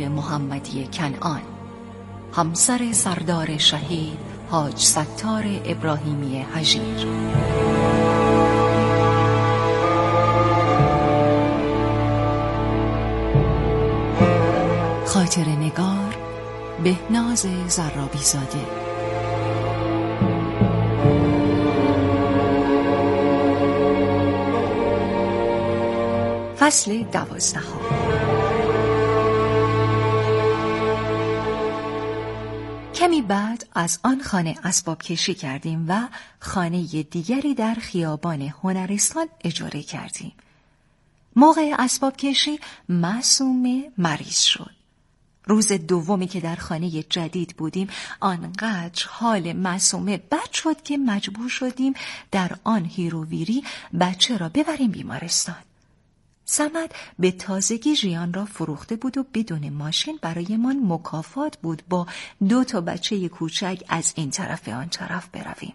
محمدی کنعان، همسر سردار شهید حاج ستار ابراهیمی هژیر. خاطره نگار بهناز زرابی زاده. فصل 12. کمی بعد از آن خانه اسباب کشی کردیم و خانه دیگری در خیابان هنرستان اجاره کردیم. موقع اسباب کشی معصومه مریض شد. روز دومی که در خانه جدید بودیم آنقدر حال معصومه بد شد که مجبور شدیم در آن هیروویری بچه را ببریم بیمارستان. صمد به تازگی ژیان را فروخته بود و بدون ماشین برایمان مکافات بود با 2 بچه کوچک از این طرف به آن طرف برویم.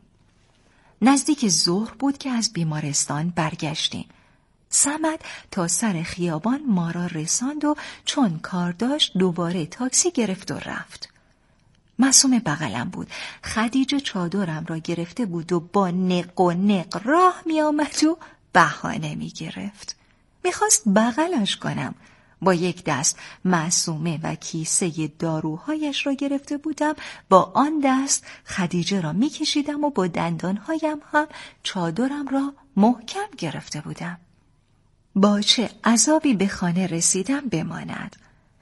نزدیک ظهر بود که از بیمارستان برگشتیم. صمد تا سر خیابان ما را رساند و چون کار داشت دوباره تاکسی گرفت و رفت. معصومه بغلم بود. خدیجه چادرم را گرفته بود و با نق و نق راه می آمد و بهانه می گرفت. میخواست بغلش کنم. با یک دست معصومه و کیسه داروهایش را گرفته بودم، با آن دست خدیجه را میکشیدم و با دندانهایم هم چادرم را محکم گرفته بودم. با چه عذابی به خانه رسیدم بماند.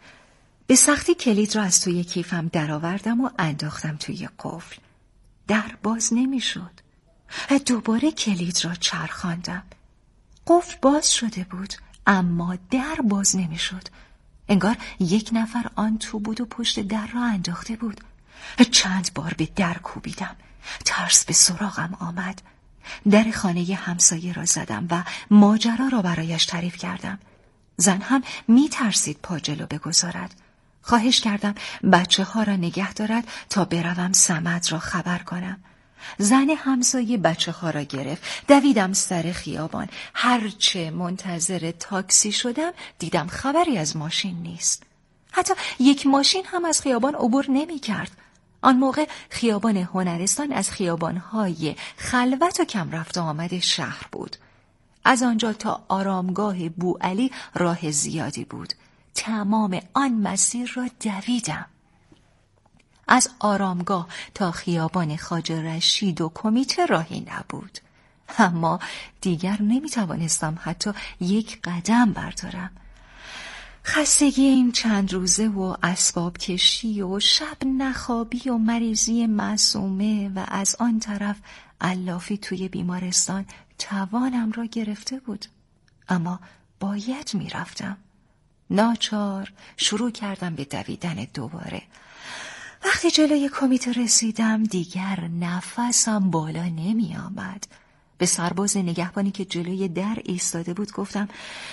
به سختی کلید را از توی کیفم درآوردم و انداختم توی قفل. در باز نمیشد. دوباره کلید را چرخاندم. قفل باز شده بود اما در باز نمیشد. انگار یک نفر آن تو بود و پشت در را انداخته بود. چند بار به در کوبیدم. ترس به سراغم آمد. در خانه همسایه را زدم و ماجرا را برایش تعریف کردم. زن هم می ترسید پا جلو بگذارد. خواهش کردم بچه ها را نگه دارد تا بروم صمد را خبر کنم. زن همسایه بچه ها را گرفت. دویدم سر خیابان. هرچه منتظر تاکسی شدم دیدم خبری از ماشین نیست. حتی یک ماشین هم از خیابان عبور نمی کرد. آن موقع خیابان هنرستان از خیابان‌های خلوت و کم رفت و آمد شهر بود. از آنجا تا آرامگاه بوعلی راه زیادی بود. تمام آن مسیر را دویدم. از آرامگاه تا خیابان خواجه رشید و کمیته راهی نبود. اما دیگر نمیتوانستم حتی یک قدم بردارم. خستگی این چند روزه و اسباب کشی و شب نخوابی و مریضی معصومه و از آن طرف علافی توی بیمارستان توانم را گرفته بود. اما باید میرفتم. ناچار شروع کردم به دویدن دوباره. وقتی جلوی کمیته رسیدم دیگر نفسم بالا نمی آمد. به سرباز نگهبانی که جلوی در ایستاده بود گفتم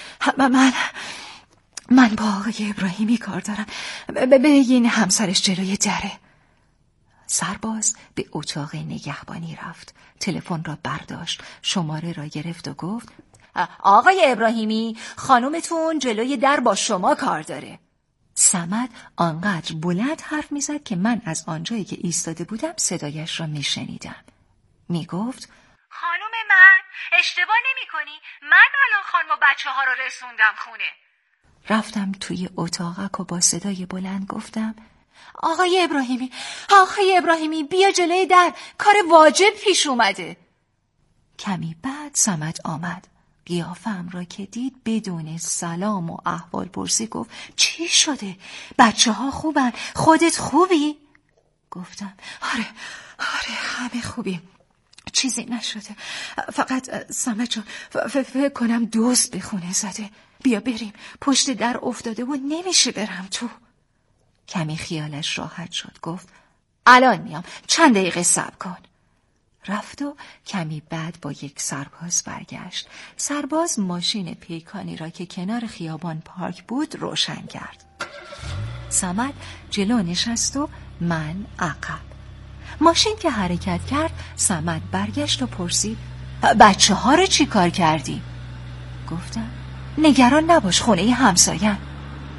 من با آقای ابراهیمی کار دارم. بگین همسرش جلوی دره. سرباز به اتاق نگهبانی رفت. تلفن را برداشت، شماره را گرفت و گفت آقای ابراهیمی، خانومتون جلوی در با شما کار داره. صمد آنقدر بلند حرف میزد که من از آنجایی که ایستاده بودم صدایش را میشنیدم. میگفت خانوم من اشتباه نمی کنی؟ من الان خانم و بچه ها رو رسوندم خونه. رفتم توی اتاقک و با صدای بلند گفتم آقای ابراهیمی بیا جلوی در، کار واجب پیش اومده. کمی بعد صمد آمد. قیافم را که دید بدون سلام و احوال پرسی گفت چی شده؟ بچه ها خوبن؟ خودت خوبی؟ گفتم آره همه خوبیم، چیزی نشده، فقط صمد جان فکر کنم دزد به خونه زده. بیا بریم، پشت در افتاده و نمیشه برم تو. کمی خیالش راحت شد. گفت الان میام، چند دقیقه صبر کن. رفت و کمی بعد با یک سرباز برگشت. سرباز ماشین پیکانی را که کنار خیابان پارک بود روشن کرد. صمد جلو نشست و من عقب. ماشین که حرکت کرد صمد برگشت و پرسید بچه ها رو چی کار کردی؟ گفتم نگران نباش، خونه همساین.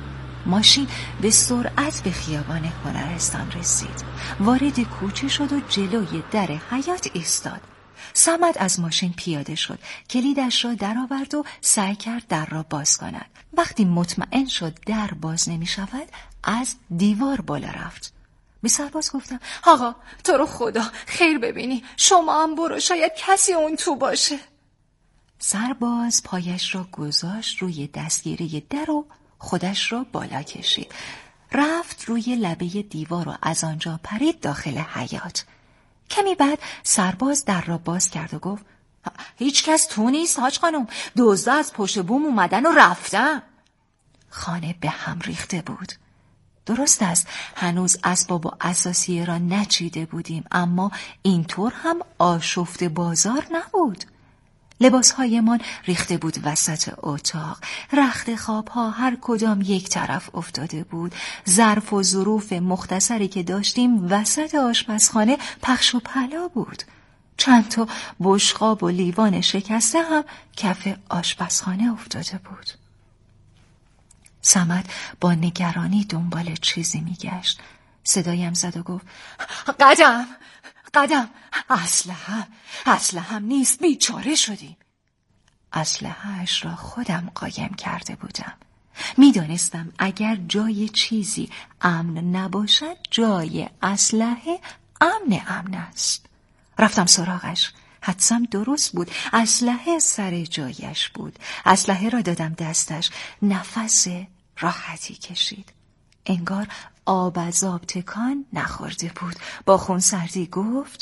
ماشین به سرعت به خیابان هنرستان رسید. وارد کوچه شد و جلوی در حیاط ایستاد. صمد از ماشین پیاده شد، کلیدش را درآورد و سعی کرد در را باز کند. وقتی مطمئن شد در باز نمی شود، از دیوار بالا رفت. به سرباز گفتم آقا تو رو خدا خیر ببینی، شما هم برو، شاید کسی اون تو باشه. سرباز پایش را گذاشت روی دستگیره در و خودش را بالا کشید. رفت روی لبه دیوار و از آنجا پرید داخل حیاط. کمی بعد سرباز در را باز کرد و گفت هیچ کس تو نیست حاج خانم، دزدا از پشت بوم اومدن و رفتن. خانه به هم ریخته بود. درست است هنوز اسباب و اساسیه را نچیده بودیم، اما اینطور هم آشفته بازار نبود. لباسهایمان ریخته بود وسط اتاق، رخت خوابها هر کدام یک طرف افتاده بود، ظرف و ظروف مختصری که داشتیم وسط آشپزخانه پخش و پلا بود. چند تا بشقاب و لیوان شکسته هم کف آشپزخانه افتاده بود. صمد با نگرانی دنبال چیزی میگشت. صدایم زد و گفت قدم اسلحه‌ام نیست، بیچاره شدیم. اسلحه‌اش را خودم قایم کرده بودم. میدانستم اگر جای چیزی امن نباشد، جای اسلحه امن است. رفتم سراغش. حدسم درست بود، اسلحه سر جایش بود. اسلحه را دادم دستش. نفس راحتی کشید. انگار آب از آب تکان نخورده بود. با خونسردی گفت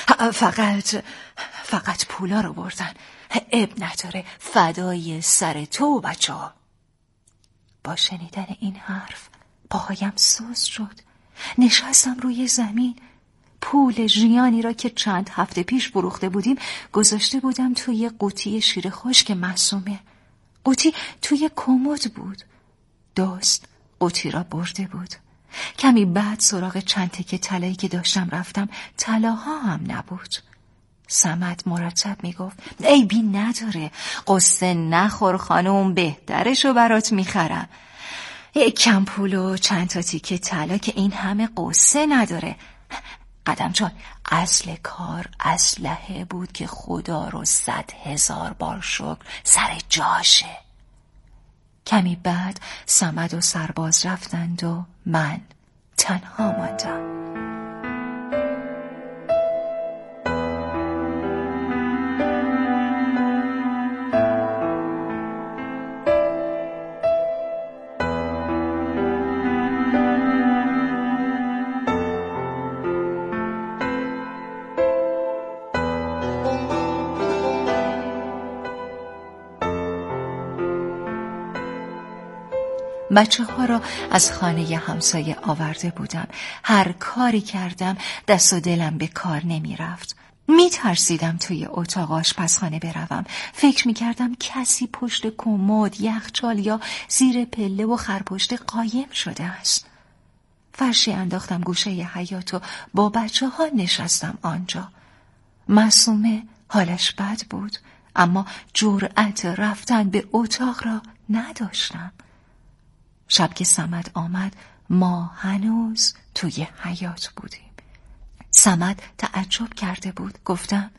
فقط پولا رو بردن، اب نداره، فدای سر تو بچه ها. با شنیدن این حرف پاهایم سوز شد. نشستم روی زمین. پول ژیانی را که چند هفته پیش فروخته بودیم گذاشته بودم توی قوطی شیر خشک معصومه. قوطی توی کمد بود. دوست قوطی را برده بود. کمی بعد سراغ چند تکه طلایی که داشتم رفتم. طلاها هم نبود. صمد مرتب میگفت عیبی نداره، قصه نخور خانم، بهترشو برات میخرم. یک کم پول و چند تا تیکه طلا که این همه قصه نداره. قدم جان، اصل کار اسلحه بود که خدا رو 100,000 بار شکر سر جاشه. کمی بعد صمد و سرباز رفتند و من تنها ماندم. بچه ها را از خانه همسایه آورده بودم. هر کاری کردم دست و دلم به کار نمی رفت. می ترسیدم توی اتاق آشپزخانه بروم. فکر می کردم کسی پشت کمد، یخچال یا زیر پله و خرپشته قایم شده است. فرشی انداختم گوشه حیاط و با بچه ها نشستم آنجا. معصومه حالش بد بود، اما جرأت رفتن به اتاق را نداشتم. شب که صمد آمد ما هنوز توی حیاط بودیم. صمد تعجب کرده بود. گفتم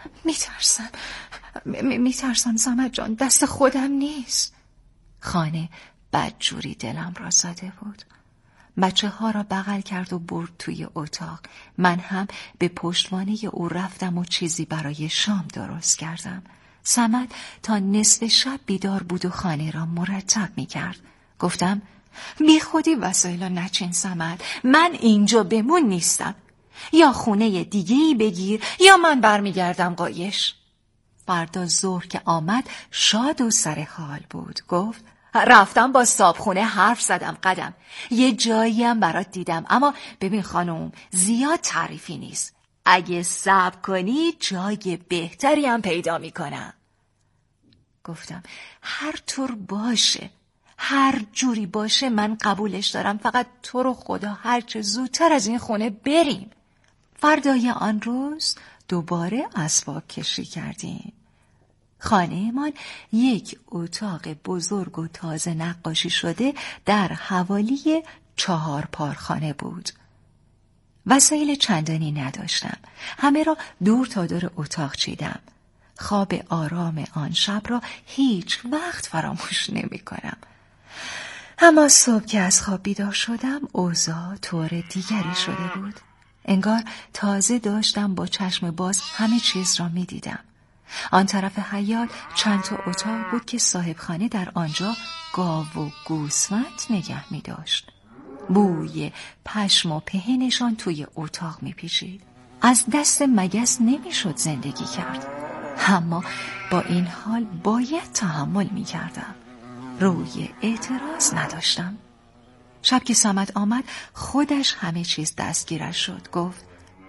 میترسم صمد جان، دست خودم نیست. خانه بدجوری دلم را زده بود. بچه ها را بغل کرد و برد توی اتاق. من هم به پشتوانه او رفتم و چیزی برای شام درست کردم. صمد تا نصف شب بیدار بود و خانه را مرتب میکرد. گفتم بی خودی وسایل نچین صمد، من اینجا بمون نیستم. یا خونه دیگه‌ای بگیر یا من برمیگردم قایش. فردا ظهر که آمد شاد و سر حال بود. گفت رفتم با صابخونه حرف زدم قدم، یه جایی هم برات دیدم، اما ببین خانم زیاد تعریفی نیست. اگه صبر کنی جای بهتری هم پیدا میکنم. گفتم هر طور باشه، هر جوری باشه من قبولش دارم، فقط تو رو خدا هرچه زودتر از این خونه بریم. فردای آن روز دوباره اسباب کشی کردیم. خانه‌مان یک اتاق بزرگ و تازه نقاشی شده در حوالی 4 پارخانه بود. وسایل چندانی نداشتم. همه را دور تا دور اتاق چیدم. خواب آرام آن شب را هیچ وقت فراموش نمی کنم. اما صبح که از خواب بیدار شدم اوضاع طور دیگری شده بود. انگار تازه داشتم با چشم باز همه چیز را می دیدم. آن طرف حیاط چند تا اتاق بود که صاحب خانه در آنجا گاو و گوسفند نگه می داشت. بوی پشم و پهنشان توی اتاق می پیچید. از دست مگس نمی شد زندگی کرد. اما با این حال باید تحمل می کردم. روی اعتراض نداشتم. شب که صمد آمد خودش همه چیز دستگیرش شد. گفت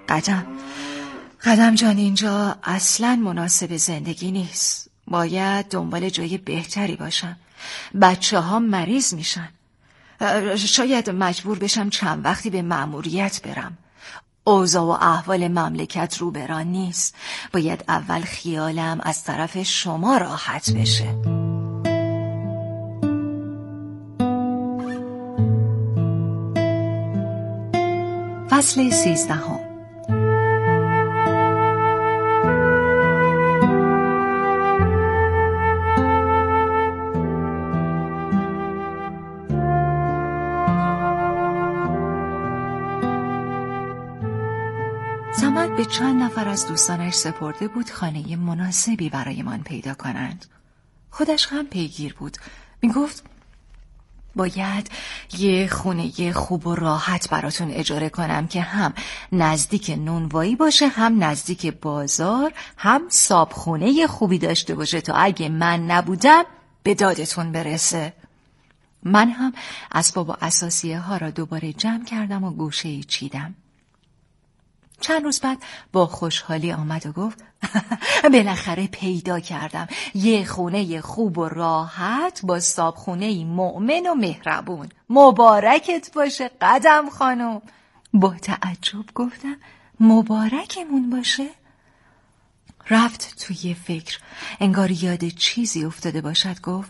قدم جان، اینجا اصلاً مناسب زندگی نیست. باید دنبال جای بهتری باشم. بچه ها مریض میشن. شاید مجبور بشم چند وقتی به مأموریت برم. اوضاع و احوال مملکت رو بران نیست. باید اول خیالم از طرف شما راحت بشه. فصل 13. صمد به چند نفر از دوستانش سپرده بود خانه مناسبی برایمان پیدا کنند. خودش هم پیگیر بود. میگفت باید یه خونه خوب و راحت براتون اجاره کنم که هم نزدیک نونوایی باشه، هم نزدیک بازار، هم صابخونه خوبی داشته باشه تا اگه من نبودم به دادتون برسه. من هم اسباب و اساسیه ها را دوباره جمع کردم و گوشه‌ای چیدم. چند روز بعد با خوشحالی آمد و گفت بالاخره پیدا کردم یه خونه خوب و راحت با صابخونه‌ای مؤمن و مهربون. مبارکت باشه قدم خانم. با تعجب گفتم مبارکمون باشه؟ رفت توی فکر، انگار یاد چیزی افتاده باشد. گفت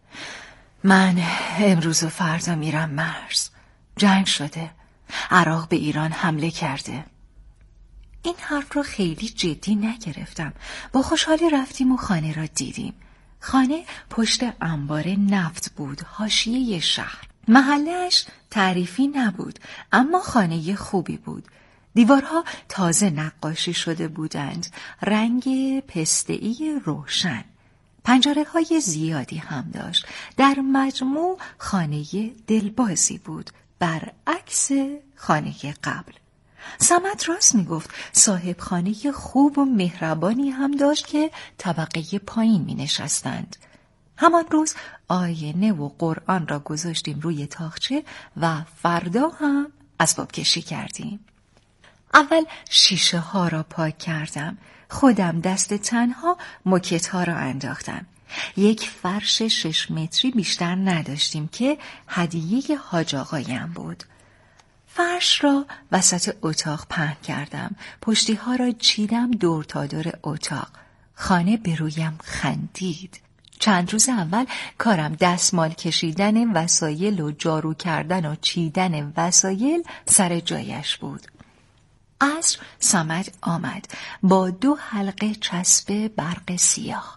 من امروز و فردا میرم مرز. جنگ شده. عراق به ایران حمله کرده. این حرف رو خیلی جدی نگرفتم. با خوشحالی رفتیم و خانه را دیدیم. خانه پشت انبار نفت بود، حاشیه شهر. محله‌اش تعریفی نبود، اما خانه خوبی بود. دیوارها تازه نقاشی شده بودند، رنگ پسته‌ای روشن. پنجره‌های زیادی هم داشت. در مجموع خانه دلبازی بود، برعکس خانه قبل. صمد راست میگفت. صاحب خانه خوب و مهربانی هم داشت که طبقه پایین می نشستند. همان روز آینه و قرآن را گذاشتیم روی تاقچه و فردا هم اسباب کشی کردیم. اول شیشه ها را پاک کردم. خودم دست تنها موکت ها را انداختم. یک فرش 6 متری بیشتر نداشتیم که هدیه حاج آقایم بود. فرش را وسط اتاق پهن کردم. پشتی ها را چیدم دور تا دور اتاق. خانه به رویم خندید. چند روز اول کارم دستمال کشیدن وسایل و جارو کردن و چیدن وسایل سر جایش بود. عصر صمد آمد با 2 حلقه چسب برق سیاه.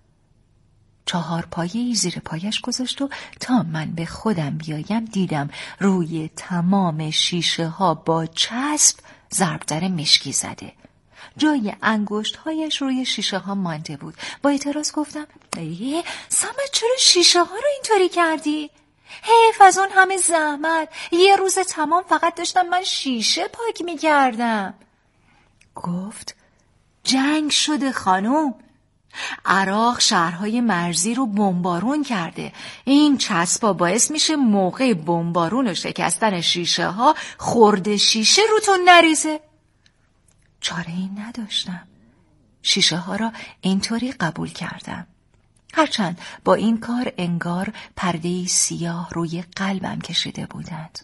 4 پایه‌ای زیر پایش گذاشت و تا من به خودم بیایم دیدم روی تمام شیشه ها با چسب ضربدر مشکی زده. جای انگشت‌هایش روی شیشه ها مانده بود. با اعتراض گفتم صمد چرا شیشه ها رو اینطوری کردی؟ حیف از اون همه زحمت. یه روز تمام فقط داشتم من شیشه پاک می‌کردم. گفت جنگ شده خانم. عراق شهرهای مرزی رو بمبارون کرده. این چسبا باعث میشه موقع بمبارون و شکستن شیشه ها خورده شیشه روتون نریزه. چاره‌ای نداشتم. شیشه ها را اینطوری قبول کردم. هرچند با این کار انگار پرده‌ای سیاه روی قلبم کشیده بودند.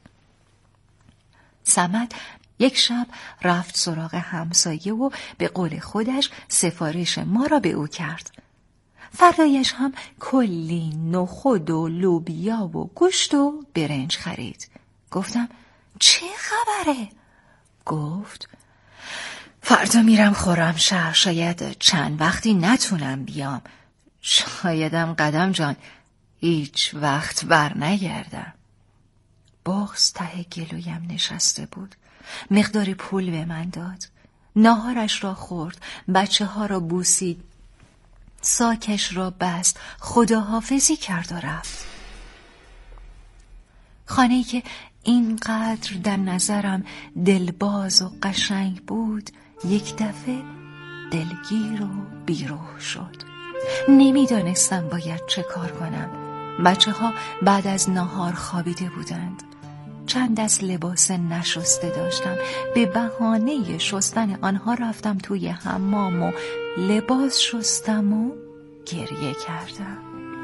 صمد یک شب رفت سراغ همسایه و به قول خودش سفارش ما را به او کرد. فردایش هم کلی نخود و لوبیا و گوشت و برنج خرید. گفتم چه خبره؟ گفت فردا میرم خرمشهر، شاید چند وقتی نتونم بیام. شایدم قدم جان هیچ وقت بر نگردم. بغض ته گلویم نشسته بود. مقدار پول به من داد. ناهارش را خورد، بچه ها را بوسید، ساکش را بست، خداحافظی کرد و رفت. خانه‌ای که اینقدر در نظرم دلباز و قشنگ بود یک دفعه دلگیر و بیروح شد. نمیدانستم باید چه کار کنم. بچه ها بعد از ناهار خوابیده بودند. چند دست لباس نشسته داشتم. به بهانه شستن آنها رفتم توی حمام و لباس شستم و گریه کردم.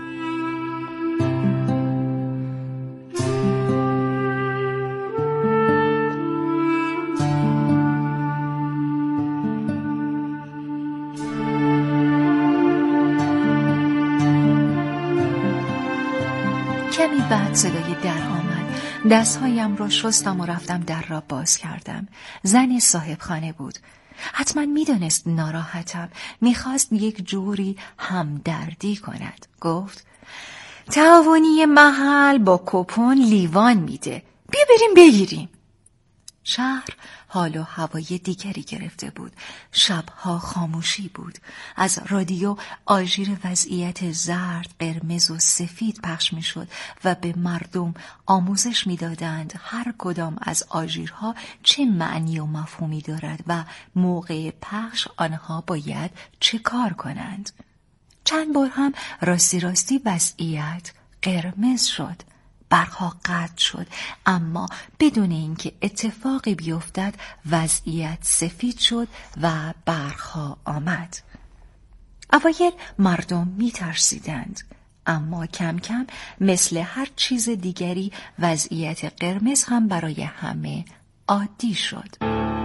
کمی بعد صدای در آمد. دستهایم را شستم و رفتم در را باز کردم. زن صاحب خانه بود. حتما میدانست ناراحتم. میخواست یک جوری همدردی کند. گفت تعاونی محل با کوپن لیوان میده. بیا بریم بگیریم. شهر حال و هوای دیگری گرفته بود. شبها خاموشی بود. از رادیو آژیر وضعیت زرد، قرمز و سفید پخش میشد و به مردم آموزش میدادند هر کدام از آژیرها چه معنی و مفهومی دارد و موقع پخش آنها باید چه کار کنند. چند بار هم راستی وضعیت قرمز شد. برق‌ها قطع شد، اما بدون اینکه اتفاقی بیفتد وضعیت سفید شد و برق‌ها آمد. اوایل مردم می‌ترسیدند، اما کم کم مثل هر چیز دیگری وضعیت قرمز هم برای همه عادی شد.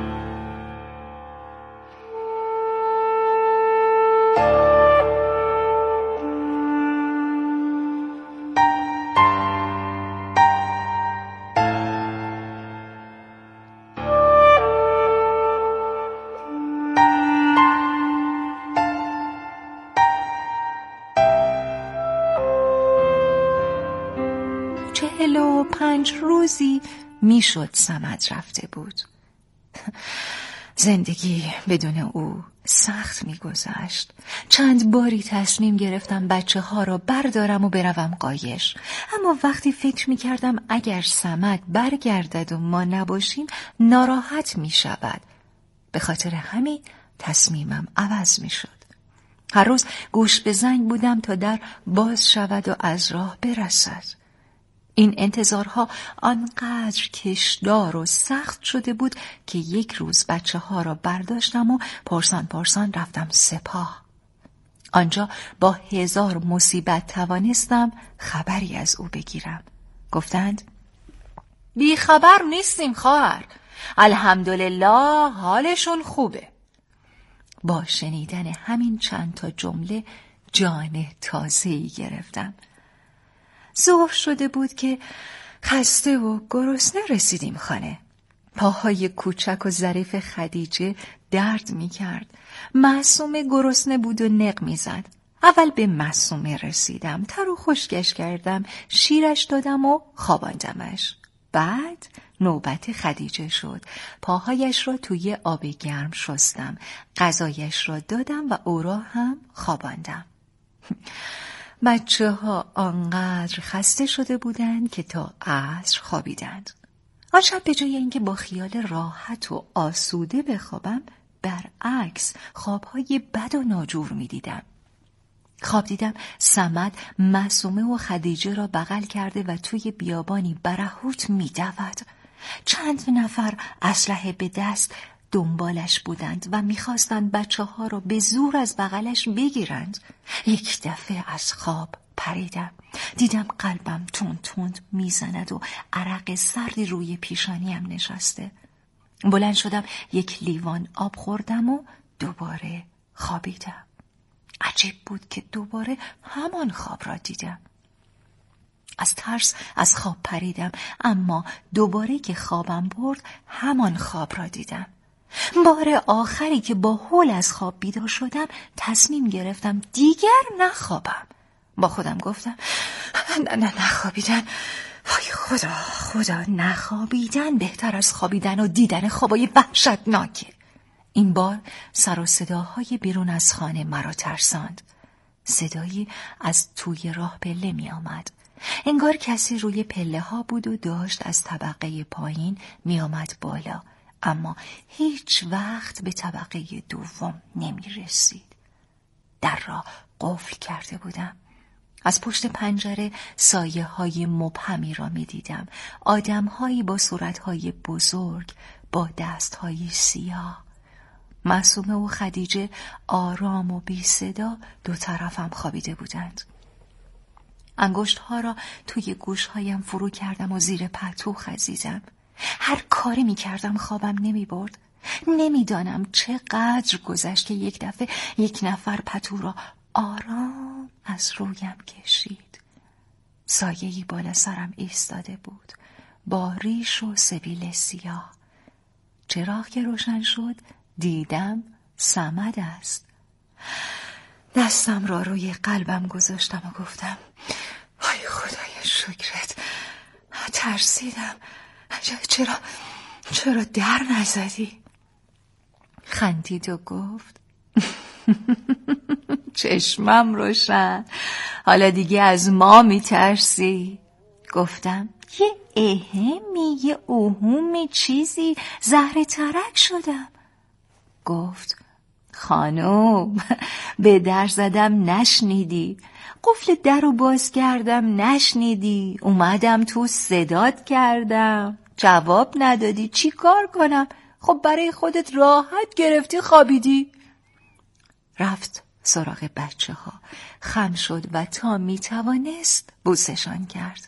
و 5 روزی میشد صمد رفته بود. زندگی بدون او سخت میگذشت. چند باری تصمیم گرفتم بچه ها را بردارم و بروم قایش، اما وقتی فکر میکردم اگر صمد برگردد و ما نباشیم ناراحت میشود. به خاطر همین تصمیمم عوض میشد. هر روز گوش به زنگ بودم تا در باز شود و از راه برسد. این انتظارها آنقدر کشدار و سخت شده بود که یک روز بچه ها را برداشتم و پرسان رفتم سپاه. آنجا با 1000 مصیبت توانستم خبری از او بگیرم. گفتند بی خبر نیستیم خواهر، الحمدلله حالشون خوبه. با شنیدن همین چند تا جمله جان تازه‌ای گرفتم. ظهر شده بود که خسته و گرسنه رسیدیم خانه. پاهای کوچک و ظریف خدیجه درد می کرد. معصومه گرسنه بود و نق می زد. اول به معصومه رسیدم، تر و خشکش کردم، شیرش دادم و خواباندمش. بعد نوبت خدیجه شد. پاهایش را توی آب گرم شستم، غذایش را دادم و او را هم خواباندم. بچه ها آنقدر خسته شده بودند که تا عصر خوابیدند. آن شب به جای اینکه با خیال راحت و آسوده بخوابم، برعکس خوابهای بد و ناجور می دیدم. خواب دیدم صمد معصومه و خدیجه را بغل کرده و توی بیابانی برهوت می دود. چند نفر اسلحه به دست دنبالش بودند و می‌خواستند بچه‌ها را به زور از بغلش بگیرند. یک دفعه از خواب پریدم. دیدم قلبم تند میزند و عرق سردی روی پیشانیم نشسته. بلند شدم، یک لیوان آب خوردم و دوباره خوابیدم. عجیب بود که دوباره همان خواب را دیدم. از ترس از خواب پریدم، اما دوباره که خوابم برد همان خواب را دیدم. بار آخری که با هول از خواب بیدار شدم تصمیم گرفتم دیگر نخوابم. با خودم گفتم نخوابیدن، وای خدا نخوابیدن بهتر از خوابیدن و دیدن خوابای وحشتناکه. این بار سر و صداهای بیرون از خانه مرا ترساند. صدایی از توی راه پله می آمد. انگار کسی روی پله ها بود و داشت از طبقه پایین می آمد بالا، اما هیچ وقت به طبقه دوم نمی رسید. در را قفل کرده بودم. از پشت پنجره سایه های مبهمی را می دیدم. آدم هایی با صورت های بزرگ، با دست های سیاه. معصومه و خدیجه آرام و بی صدا دو طرفم خوابیده بودند. انگشت ها را توی گوش هایم فرو کردم و زیر پتو خزیدم. هر کاری می کردم خوابم نمی برد. نمیدانم چقدر گذشت که یک دفعه یک نفر پتو را آرام از رویم کشید. سایه‌ای بالا سرم ایستاده بود با ریش و سبیل سیاه. چراغ که روشن شد دیدم صمد است. دستم را روی قلبم گذاشتم و گفتم ای خدای شکرت، ترسیدم. چرا در نزدی؟ خندید و گفت چشمم روشن، حالا دیگه از ما میترسی؟ گفتم یه اهمی، یه اوهومی، چیزی، زهر ترک شدم. گفت خانوم به در زدم نشنیدی، قفل در رو باز کردم نشنیدی، اومدم تو صدات کردم جواب ندادی، چی کار کنم؟ خب برای خودت راحت گرفتی خوابیدی. رفت سراغ بچه ها، خم شد و تا می توانست بوسشان کرد.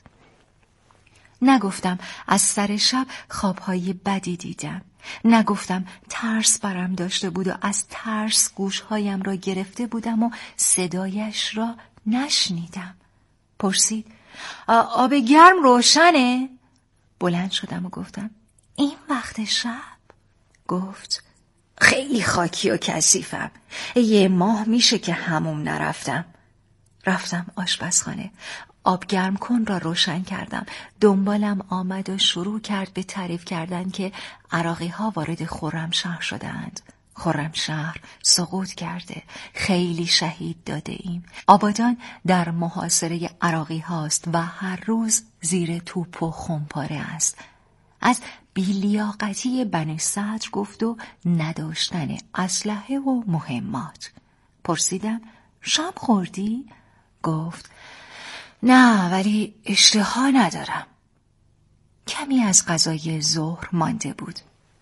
نگفتم از سر شب خوابهای بدی دیدم، نگفتم ترس برم داشته بود و از ترس گوشهایم را گرفته بودم و صدایش را نشنیدم. پرسید آب گرم روشنه؟ بلند شدم و گفتم این وقت شب؟ گفت خیلی خاکی و کثیفم، یه ماه میشه که حموم نرفتم. رفتم آشپزخانه، آب گرم کن را روشن کردم. دنبالم آمد و شروع کرد به تعریف کردن که عراقی ها وارد خرمشهر شدند. خرمشهر سقوط کرده، خیلی شهید داده ایم. آبادان در محاصره عراقی هاست و هر روز زیر توپ و خمپاره است. از بی‌لیاقتی بنی صدر گفت و نداشتن اسلحه و مهمات. پرسیدم شام خوردی؟ گفت نه، ولی اشتها ندارم. کمی از غذای ظهر مانده بود.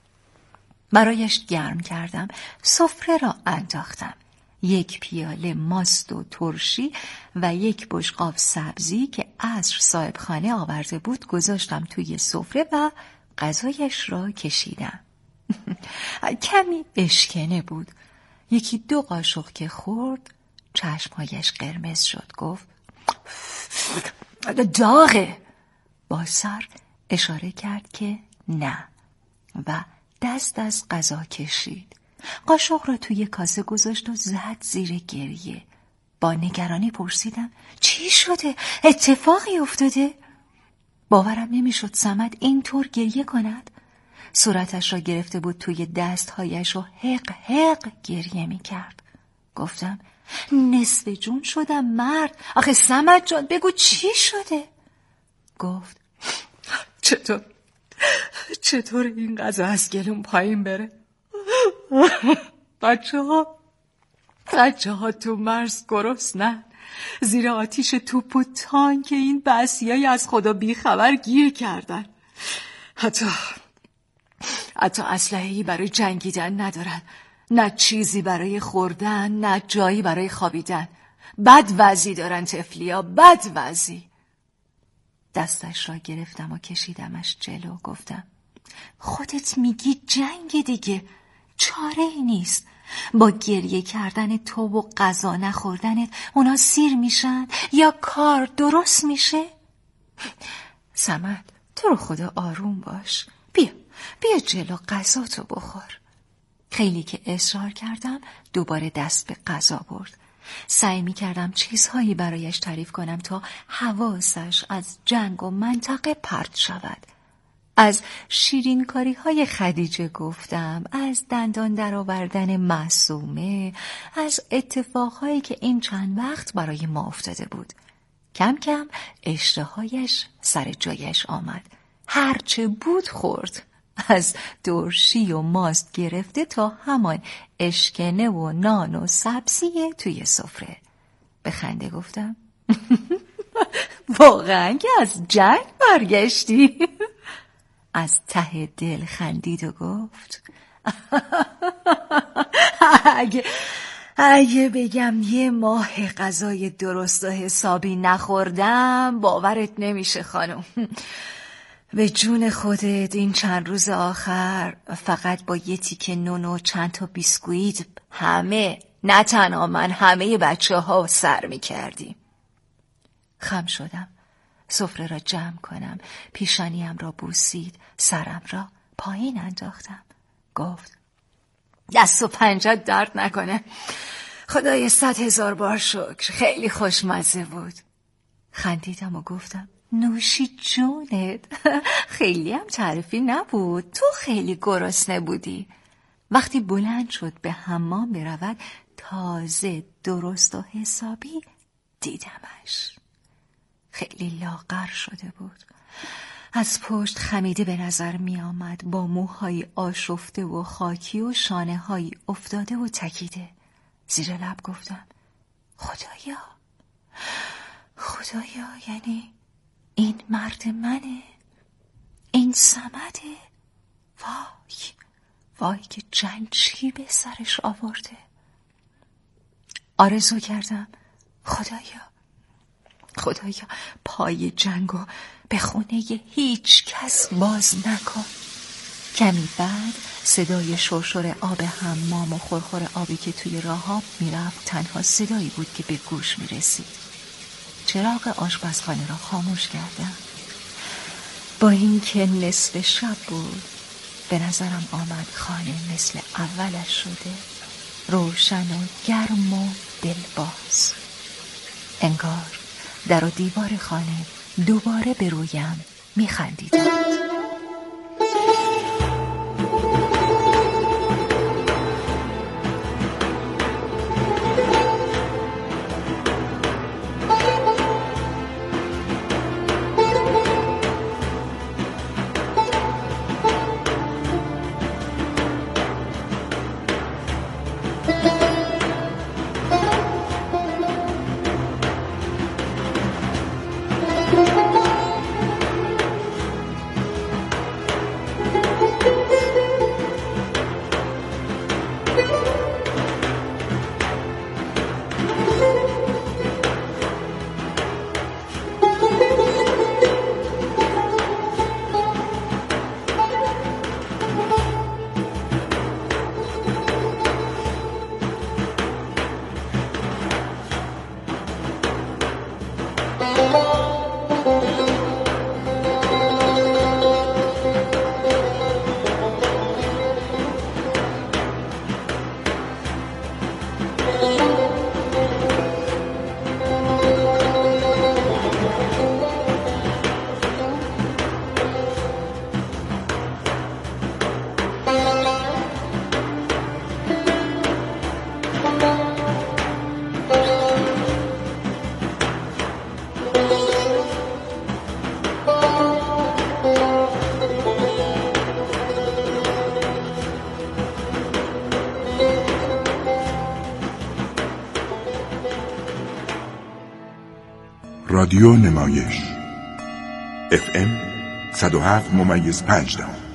برایش گرم کردم، سفره را انداختم. یک پیاله ماست و ترشی و یک بشقاب سبزی که عصر صاحب خانه آورده بود گذاشتم توی سفره و غذایش را کشیدم. کمی اشکنه بود. یکی دو قاشق که خورد چشمهایش قرمز شد. گفت داغه. با سر اشاره کرد که نه و دست از غذا کشید. قاشق را توی کاسه گذاشت و زد زیر گریه. با نگرانی پرسیدم چی شده؟ اتفاقی افتاده؟ باورم نمیشد صمد اینطور گریه کند. صورتش را گرفته بود توی دستهایش و حق حق گریه میکرد. گفتم نصف جون شدم مرد. آخه صمد جان بگو چی شده؟ گفت چطور این غذا از گلوم پایین بره؟ بچه ها تو مرز گرسنن، زیر آتیش توپ و تانک این بعثیای از خدا بیخبر گیر کردن. حتی اسلحه‌ای برای جنگیدن ندارن، نه چیزی برای خوردن، نه جایی برای خوابیدن. بد وضعی دارن تفلیا، بد وضعی. دستش را گرفتم و کشیدمش جلو. گفتم خودت میگی جنگ دیگه، چاره ای نیست. با گریه کردن تو و غذا نخوردنت اونا سیر میشن یا کار درست میشه؟ صمد، تو رو خدا آروم باش. بیا جلو غذاتو بخور. خیلی که اصرار کردم دوباره دست به غذا برد. سعی می کردم چیزهایی برایش تعریف کنم تا حواسش از جنگ و منطقه پرت شود. از شیرینکاری های خدیجه گفتم، از دندان درآوردن معصومه، از اتفاقهایی که این چند وقت برای ما افتاده بود. کم کم اشتهایش سر جایش آمد. هرچه بود خورد. از درشی و ماست گرفته تا همان اشکنه و نان و سبزی توی سفره. به خنده گفتم واقعا که از جنگ برگشتی؟ از ته دل خندید و گفت اگه بگم 1 ماه غذای درست و حسابی نخوردم باورت نمیشه خانم. به جون خودت این چند روز آخر فقط با 1 تیکه نون و چند تا بیسکویت همه، نه تنها من، همه بچه‌ها سر می‌کردیم. خم شدم. سفره را جمع کنم، پیشانیم را بوسید، سرم را پایین انداختم. گفت دست و پنجه‌ت درد نکنه. خدای 100,000 بار شکر، خیلی خوشمزه بود. خندیدم و گفتم نوشی جونت. خیلی هم تعریفی نبود، تو خیلی گرسنه بودی. وقتی بلند شد به حمام برود تازه درست و حسابی دیدمش. خیلی لاغر شده بود. از پشت خمیده به نظر می آمد، با موهای آشفته و خاکی و شانه هایی افتاده و تکیده. زیر لب گفتم خدایا، یعنی این مرد منه؟ این صمده؟ وای که جنگی به سرش آورده. آرزو کردم خدایا پای جنگو به خونه هیچ کس باز نکن. کمی بعد صدای شرشر آب حمام و خورخور آبی که توی راهاب میرفت تنها صدایی بود که به گوش میرسید. چراغ آشپزخانه را خاموش کردم. با اینکه نصف شب بود به نظرم آمد خانه مثل اولش شده، روشن و گرم و دلباز. انگار در و دیوار خانه دوباره به رویم می‌خندیدند. رادیو نمایش FM 107.5